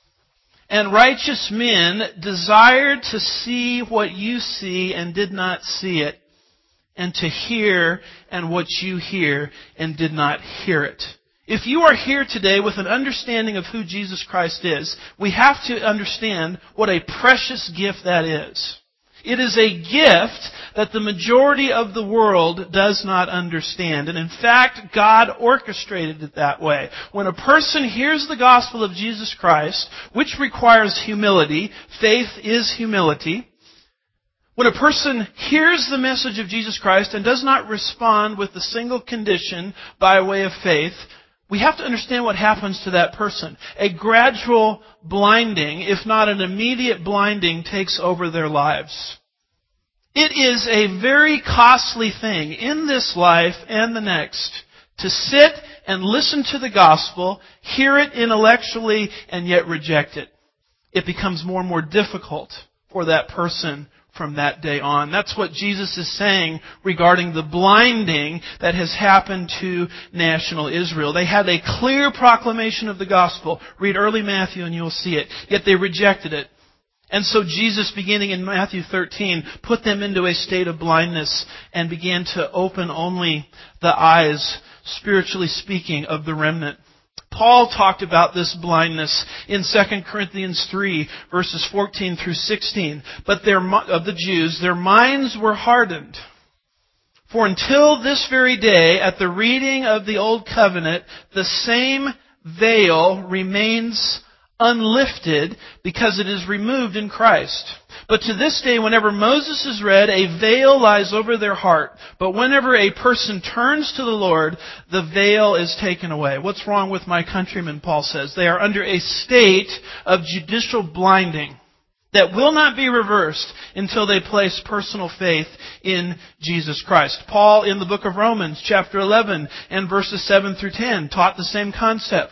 and righteous men desired to see what you see and did not see it, and to hear and what you hear and did not hear it." If you are here today with an understanding of who Jesus Christ is, we have to understand what a precious gift that is. It is a gift that the majority of the world does not understand. And in fact, God orchestrated it that way. When a person hears the gospel of Jesus Christ, which requires humility, faith is humility. When a person hears the message of Jesus Christ and does not respond with a single condition by way of faith, we have to understand what happens to that person. A gradual blinding, if not an immediate blinding, takes over their lives. It is a very costly thing in this life and the next to sit and listen to the gospel, hear it intellectually, and yet reject it. It becomes more and more difficult for that person from that day on. That's what Jesus is saying regarding the blinding that has happened to national Israel. They had a clear proclamation of the gospel. Read early Matthew and you'll see it. Yet they rejected it. And so Jesus, beginning in Matthew 13, put them into a state of blindness and began to open only the eyes, spiritually speaking, of the remnant. Paul talked about this blindness in 2 Corinthians 3, verses 14 through 16. But of the Jews, their minds were hardened. For until this very day, at the reading of the Old Covenant, the same veil remains unlifted because it is removed in Christ. But to this day, whenever Moses is read, a veil lies over their heart. But whenever a person turns to the Lord, the veil is taken away. What's wrong with my countrymen, Paul says? They are under a state of judicial blinding that will not be reversed until they place personal faith in Jesus Christ. Paul, in the book of Romans, chapter 11, and verses 7 through 10, taught the same concept.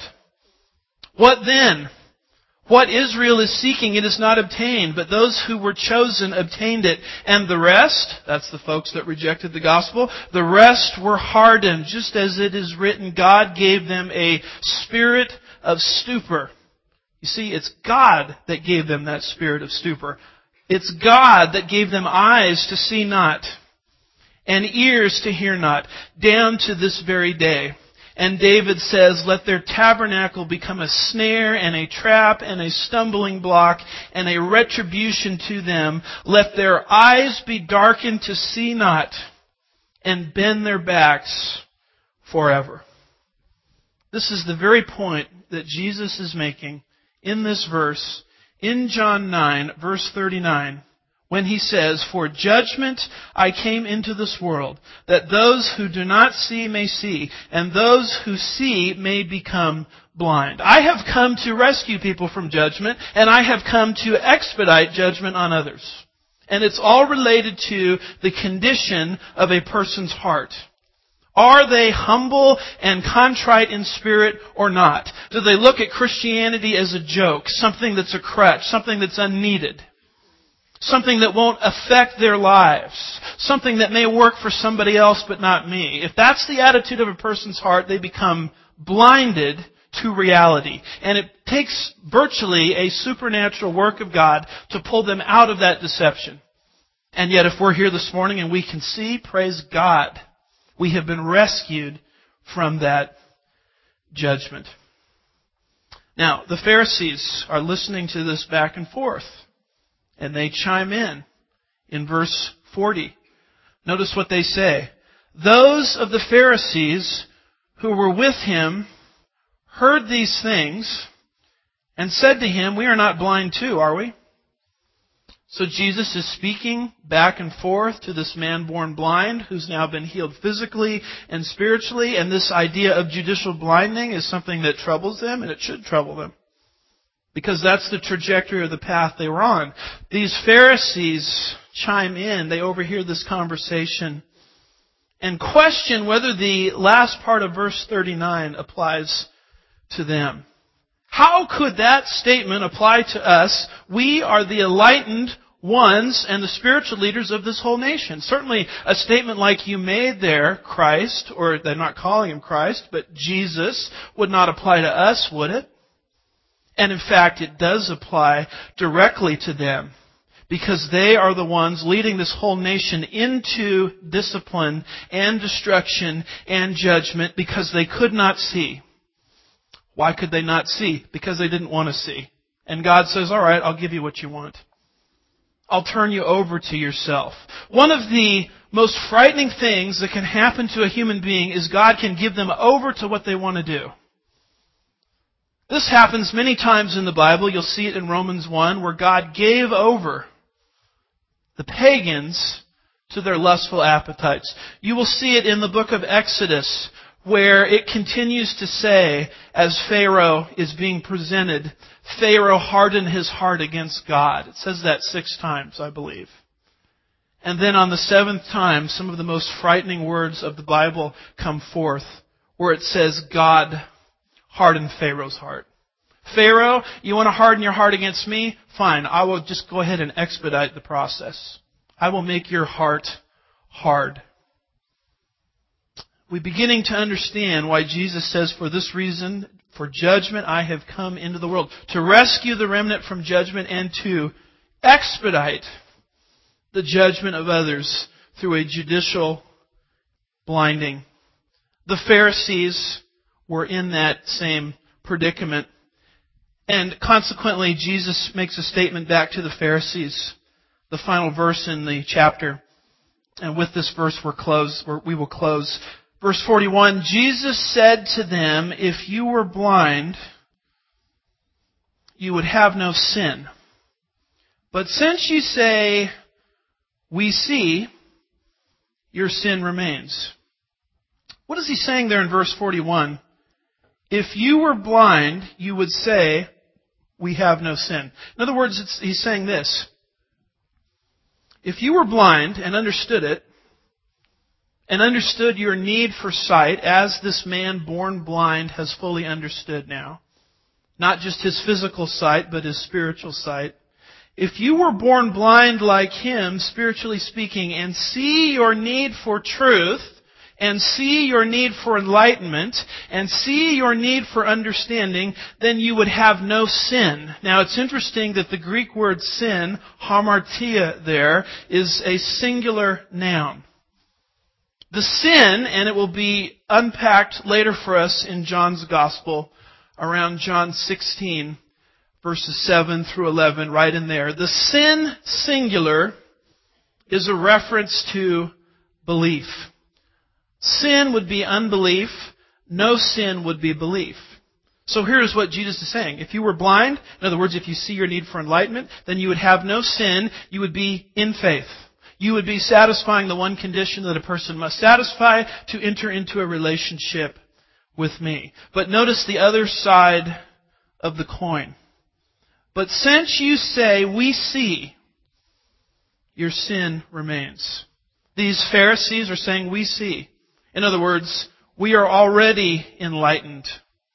What then? What Israel is seeking, it is not obtained, but those who were chosen obtained it. And the rest, that's the folks that rejected the gospel, the rest were hardened, just as it is written, God gave them a spirit of stupor You see, it's God that gave them that spirit of stupor. It's God that gave them eyes to see not, and ears to hear not, down to this very day. And David says, let their tabernacle become a snare and a trap and a stumbling block and a retribution to them. Let their eyes be darkened to see not, and bend their backs forever. This is the very point that Jesus is making in this verse, in John 9, verse 39, when He says, for judgment I came into this world, that those who do not see may see, and those who see may become blind. I have come to rescue people from judgment, and I have come to expedite judgment on others. And it's all related to the condition of a person's heart. Are they humble and contrite in spirit or not? Do they look at Christianity as a joke, something that's a crutch, something that's unneeded, something that won't affect their lives, something that may work for somebody else but not me? If that's the attitude of a person's heart, they become blinded to reality. And it takes virtually a supernatural work of God to pull them out of that deception. And yet if we're here this morning and we can see, praise God, we have been rescued from that judgment. Now, the Pharisees are listening to this back and forth, and they chime in verse 40. Notice what they say. Those of the Pharisees who were with Him heard these things and said to Him, we are not blind too, are we? So Jesus is speaking back and forth to this man born blind who's now been healed physically and spiritually. And this idea of judicial blinding is something that troubles them, and it should trouble them, because that's the trajectory of the path they were on. These Pharisees chime in. They overhear this conversation and question whether the last part of verse 39 applies to them. How could that statement apply to us? We are the enlightened ones and the spiritual leaders of this whole nation. Certainly a statement like you made there, Christ, or they're not calling Him Christ, but Jesus, would not apply to us, would it? And in fact, it does apply directly to them, because they are the ones leading this whole nation into discipline and destruction and judgment because they could not see. Why could they not see? Because they didn't want to see. And God says, all right, I'll give you what you want. I'll turn you over to yourself. One of the most frightening things that can happen to a human being is God can give them over to what they want to do. This happens many times in the Bible. You'll see it in Romans 1, where God gave over the pagans to their lustful appetites. You will see it in the book of Exodus, where it continues to say, as Pharaoh is being presented, Pharaoh hardened his heart against God. It says that 6 times, I believe. And then on the 7th time, some of the most frightening words of the Bible come forth, where it says, God hardened Pharaoh's heart. Pharaoh, you want to harden your heart against me? Fine, I will just go ahead and expedite the process. I will make your heart hard. We're beginning to understand why Jesus says, for this reason, for judgment I have come into the world, to rescue the remnant from judgment and to expedite the judgment of others through a judicial blinding. The Pharisees were in that same predicament. And consequently, Jesus makes a statement back to the Pharisees, the final verse in the chapter. And with this verse we will close. Verse 41, Jesus said to them, if you were blind, you would have no sin. But since you say, we see, your sin remains. What is He saying there in verse 41? If you were blind, you would say, we have no sin. In other words, He's saying this. If you were blind and understood it, and understood your need for sight, as this man born blind has fully understood now, not just his physical sight, but his spiritual sight. If you were born blind like him, spiritually speaking, and see your need for truth, and see your need for enlightenment and see your need for understanding, then you would have no sin. Now it's interesting that the Greek word sin, hamartia there, is a singular noun. The sin, and it will be unpacked later for us in John's Gospel, around John 16, verses 7 through 11, right in there. The sin, singular, is a reference to belief. Sin would be unbelief. No sin would be belief. So here's what Jesus is saying. If you were blind, in other words, if you see your need for enlightenment, then you would have no sin. You would be in faith. You would be satisfying the one condition that a person must satisfy to enter into a relationship with me. But notice the other side of the coin. But since you say, we see, your sin remains. These Pharisees are saying, we see. In other words, we are already enlightened.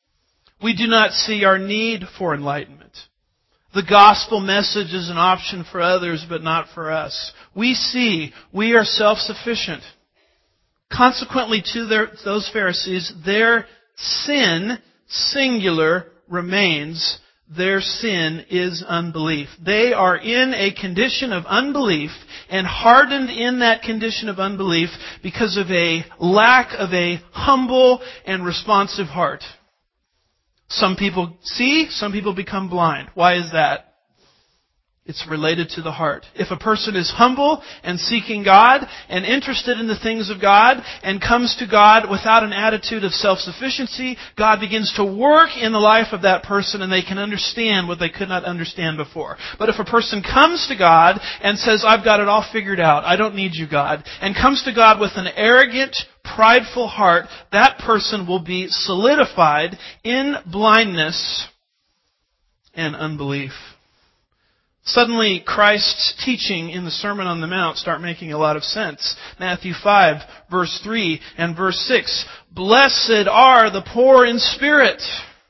We do not see our need for enlightenment. The gospel message is an option for others, but not for us. We see we are self-sufficient. Consequently to those Pharisees, their sin, singular, remains. Their sin is unbelief. They are in a condition of unbelief and hardened in that condition of unbelief because of a lack of a humble and responsive heart. Some people see, some people become blind. Why is that? It's related to the heart. If a person is humble and seeking God and interested in the things of God and comes to God without an attitude of self-sufficiency, God begins to work in the life of that person and they can understand what they could not understand before. But if a person comes to God and says, I've got it all figured out, I don't need you, God, and comes to God with an arrogant, prideful heart, that person will be solidified in blindness and unbelief. Suddenly, Christ's teaching in the Sermon on the Mount start making a lot of sense. Matthew 5, verse 3 and verse 6. Blessed are the poor in spirit,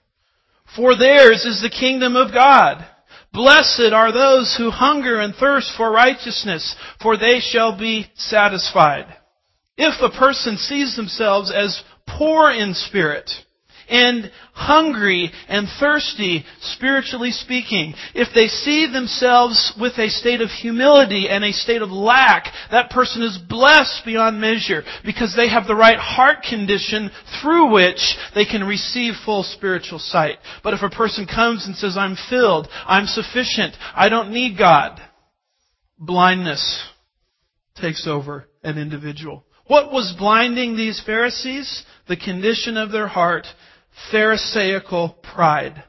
for theirs is the kingdom of God. Blessed are those who hunger and thirst for righteousness, for they shall be satisfied. If a person sees themselves as poor in spirit, and hungry and thirsty, spiritually speaking, if they see themselves with a state of humility and a state of lack, that person is blessed beyond measure because they have the right heart condition through which they can receive full spiritual sight. But if a person comes and says, I'm filled, I'm sufficient, I don't need God, blindness takes over an individual. What was blinding these Pharisees? The condition of their heart, Pharisaical pride.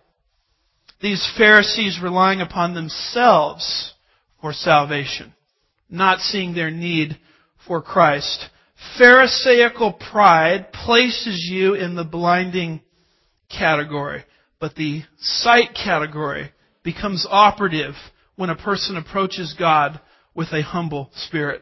These Pharisees relying upon themselves for salvation, not seeing their need for Christ. Pharisaical pride places you in the blinding category, but the sight category becomes operative when a person approaches God with a humble spirit.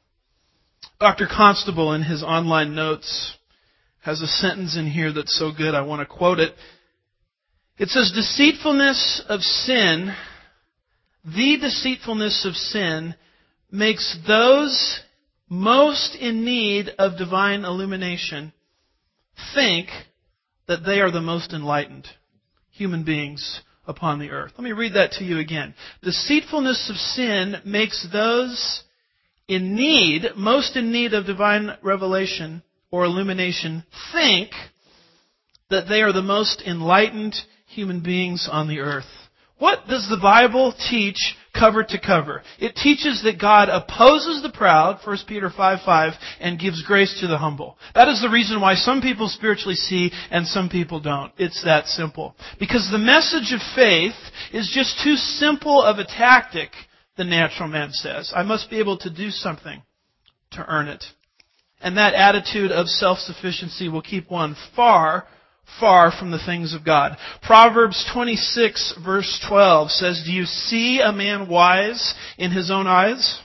Dr. Constable, in his online notes, has a sentence in here that's so good I want to quote it. It says, the deceitfulness of sin makes those most in need of divine illumination think that they are the most enlightened human beings upon the earth. Let me read that to you again. The deceitfulness of sin makes those most in need of divine revelation or illumination think that they are the most enlightened human beings on the earth. What does the Bible teach cover to cover? It teaches that God opposes the proud, 1 Peter 5:5, and gives grace to the humble. That is the reason why some people spiritually see and some people don't. It's that simple. Because the message of faith is just too simple of a tactic, the natural man says. I must be able to do something to earn it. And that attitude of self-sufficiency will keep one far, far from the things of God. Proverbs 26 verse 12 says, do you see a man wise in his own eyes?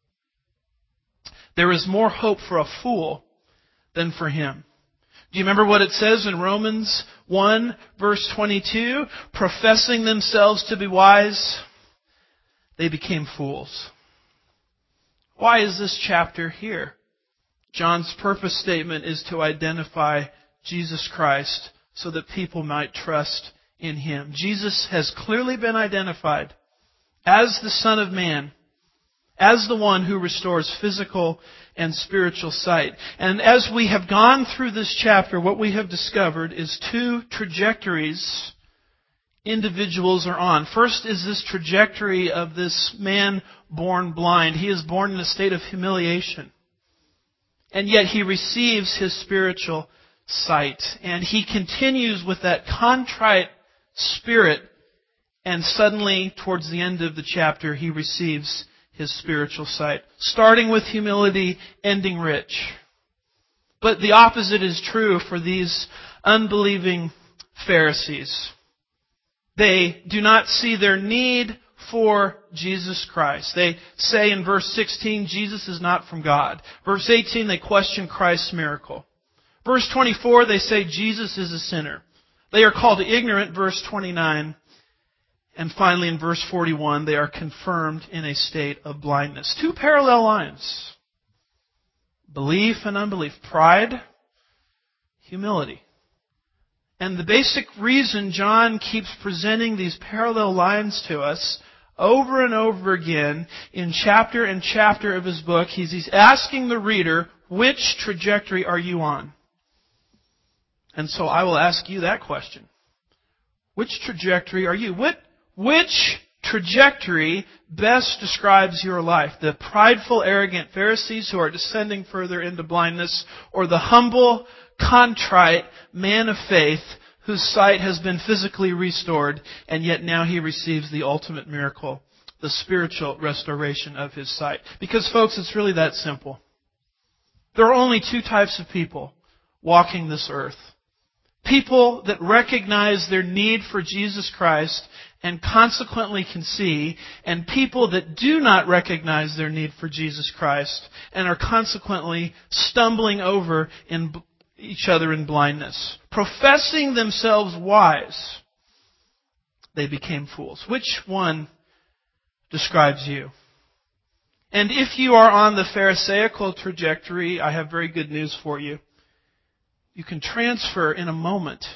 There is more hope for a fool than for him. Do you remember what it says in Romans 1 verse 22? Professing themselves to be wise, they became fools. Why is this chapter here? John's purpose statement is to identify Jesus Christ so that people might trust in Him. Jesus has clearly been identified as the Son of Man, as the one who restores physical and spiritual sight. And as we have gone through this chapter, what we have discovered is two trajectories individuals are on. First is this trajectory of this man born blind. He is born in a state of humiliation. And yet he receives his spiritual sight. And he continues with that contrite spirit. And suddenly, towards the end of the chapter, he receives his spiritual sight. Starting with humility, ending rich. But the opposite is true for these unbelieving Pharisees. They do not see their need for Jesus Christ. They say in verse 16, Jesus is not from God. Verse 18, they question Christ's miracle. Verse 24, they say Jesus is a sinner. They are called ignorant, verse 29. And finally, in verse 41, they are confirmed in a state of blindness. Two parallel lines. Belief and unbelief. Pride, humility. And the basic reason John keeps presenting these parallel lines to us over and over again in chapter and chapter of his book, he's asking the reader, which trajectory are you on? And so I will ask you that question. Which trajectory are you? Which trajectory best describes your life? The prideful, arrogant Pharisees who are descending further into blindness, or the humble, contrite man of faith whose sight has been physically restored, and yet now he receives the ultimate miracle, the spiritual restoration of his sight? Because, folks, it's really that simple. There are only two types of people walking this earth. People that recognize their need for Jesus Christ and consequently can see, and people that do not recognize their need for Jesus Christ and are consequently stumbling over in each other in blindness. Professing themselves wise, they became fools. Which one describes you? And if you are on the Pharisaical trajectory, I have very good news for you. You can transfer in a moment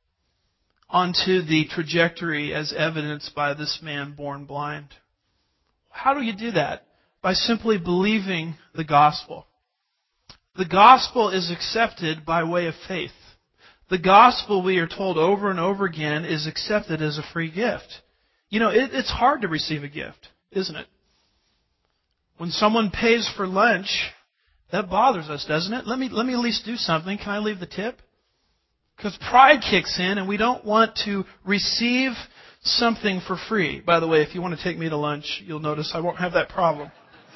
onto the trajectory as evidenced by this man born blind. How do you do that? By simply believing the gospel. The gospel is accepted by way of faith. The gospel, we are told over and over again, is accepted as a free gift. You know, it's hard to receive a gift, isn't it? When someone pays for lunch, that bothers us, doesn't it? Let me at least do something. Can I leave the tip? Because pride kicks in and we don't want to receive something for free. By the way, if you want to take me to lunch, you'll notice I won't have that problem.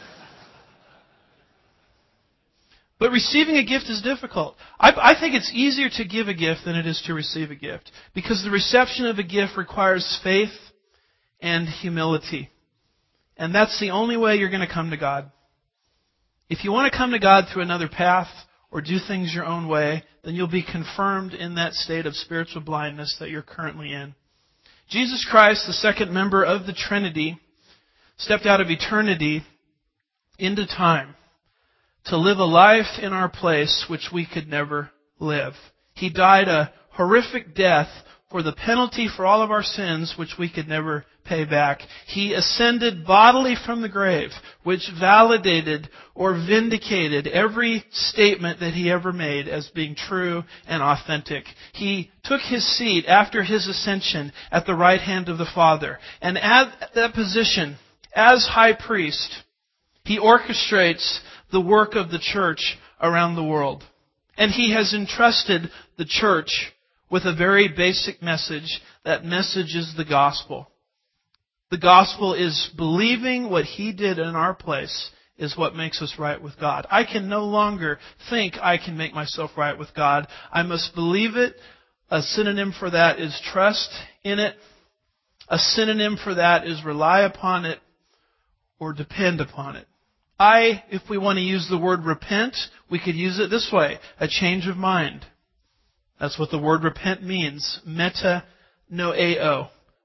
But receiving a gift is difficult. I think it's easier to give a gift than it is to receive a gift. Because the reception of a gift requires faith and humility. And that's the only way you're going to come to God. If you want to come to God through another path or do things your own way, then you'll be confirmed in that state of spiritual blindness that you're currently in. Jesus Christ, the second member of the Trinity, stepped out of eternity into time to live a life in our place which we could never live. He died a horrific death for the penalty for all of our sins which we could never pay back. He ascended bodily from the grave, which validated or vindicated every statement that he ever made as being true and authentic. He took his seat after his ascension at the right hand of the Father. And at that position, as high priest, he orchestrates the work of the church around the world. And he has entrusted the church with a very basic message. That message is the gospel. The gospel is believing what he did in our place is what makes us right with God. I can no longer think I can make myself right with God. I must believe it. A synonym for that is trust in it. A synonym for that is rely upon it or depend upon it. If we want to use the word repent, we could use it this way: a change of mind. That's what the word repent means. Metanoeo,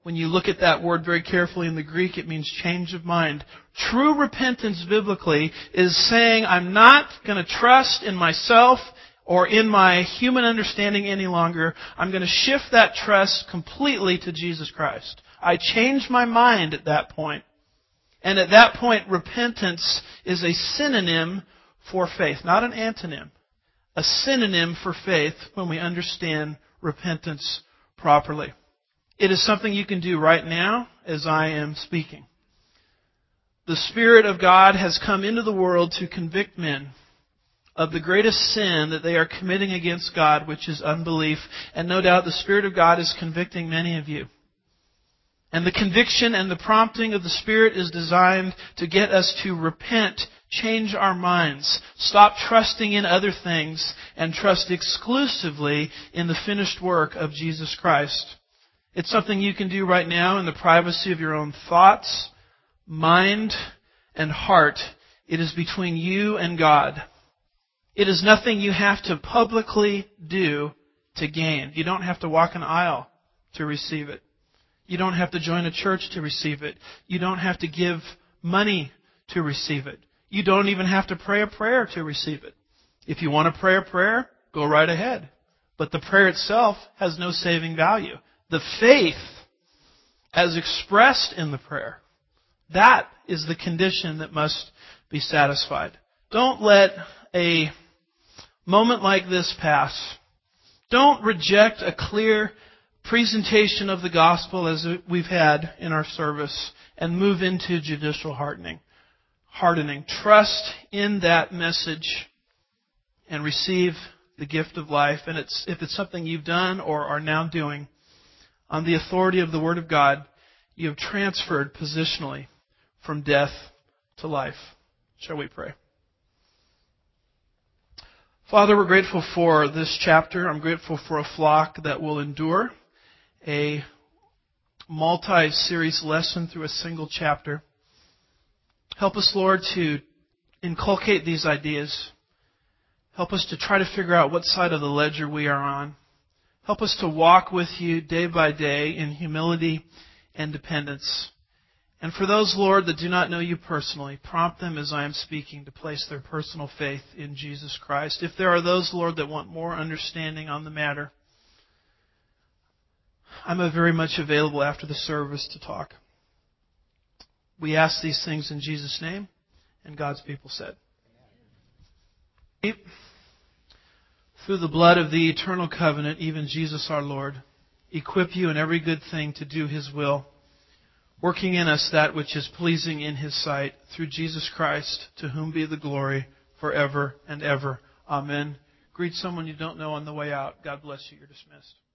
When you look at that word very carefully in the Greek, it means change of mind. True repentance biblically is saying, I'm not going to trust in myself or in my human understanding any longer. I'm going to shift that trust completely to Jesus Christ. I change my mind at that point. And at that point, repentance is a synonym for faith, not an antonym. A synonym for faith when we understand repentance properly. It is something you can do right now as I am speaking. The Spirit of God has come into the world to convict men of the greatest sin that they are committing against God, which is unbelief. And no doubt the Spirit of God is convicting many of you. And the conviction and the prompting of the Spirit is designed to get us to repent, change our minds, stop trusting in other things, and trust exclusively in the finished work of Jesus Christ. It's something you can do right now in the privacy of your own thoughts, mind, and heart. It is between you and God. It is nothing you have to publicly do to gain. You don't have to walk an aisle to receive it. You don't have to join a church to receive it. You don't have to give money to receive it. You don't even have to pray a prayer to receive it. If you want to pray a prayer, go right ahead. But the prayer itself has no saving value. The faith, as expressed in the prayer, that is the condition that must be satisfied. Don't let a moment like this pass. Don't reject a clear presentation of the gospel as we've had in our service and move into judicial hardening. Trust in that message and receive the gift of life. And if it's something you've done or are now doing, on the authority of the Word of God, you have transferred positionally from death to life. Shall we pray? Father, we're grateful for this chapter. I'm grateful for a flock that will endure a multi-series lesson through a single chapter. Help us, Lord, to inculcate these ideas. Help us to try to figure out what side of the ledger we are on. Help us to walk with you day by day in humility and dependence. And for those, Lord, that do not know you personally, prompt them as I am speaking to place their personal faith in Jesus Christ. If there are those, Lord, that want more understanding on the matter, I'm very much available after the service to talk. We ask these things in Jesus' name, and God's people said. Through the blood of the eternal covenant, even Jesus our Lord, equip you in every good thing to do His will, working in us that which is pleasing in His sight, through Jesus Christ, to whom be the glory forever and ever. Amen. Greet someone you don't know on the way out. God bless you. You're dismissed.